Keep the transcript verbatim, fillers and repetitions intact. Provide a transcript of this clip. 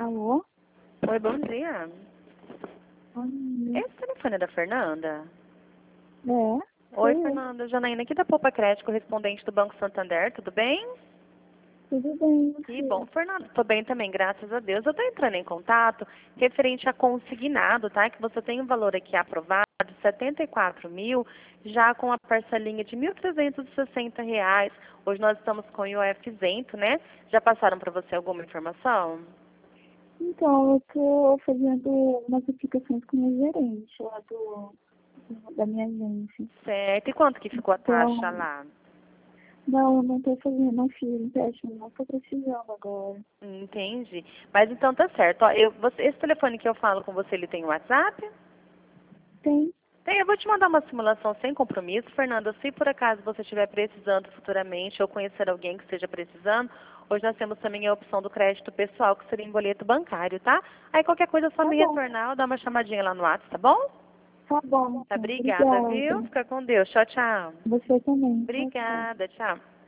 Alô? Oi, bom dia. Bom dia. Esse telefone é da Fernanda? É? Oi, Sim, Fernanda. Janaína aqui da Poupa Crédito, correspondente do Banco Santander. Tudo bem? tudo bem, Que você? bom. Fernanda, tô bem também, graças a Deus. Eu tô entrando em contato referente a consignado, tá? Que você tem um valor aqui aprovado, setenta e quatro mil, já com a parcelinha de mil trezentos e sessenta reais. Hoje nós estamos com o I O F isento, né? Já passaram para você alguma informação? Então, eu tô fazendo umas aplicações com o meu gerente lá do, do- da minha agência. Certo. E quanto que ficou a taxa Então, lá? não, eu não tô fazendo, não fiz empréstimo, não tô precisando agora. Entendi. Mas então tá certo. Ó, eu, você- esse telefone que eu falo com você, ele tem WhatsApp? Tem? Tem, eu vou te mandar uma simulação sem compromisso, Fernanda. Se por acaso você estiver precisando futuramente ou conhecer alguém que esteja precisando, hoje nós temos também a opção do crédito pessoal, que seria em boleto bancário, tá? Aí qualquer coisa é só Tá me bom, retornar ou dar uma chamadinha lá no WhatsApp, tá bom? tá bom, Tá, então. obrigada, Obrigada. viu? Fica com Deus. Tchau, tchau. Você também. Tchau, tchau. Obrigada, tchau.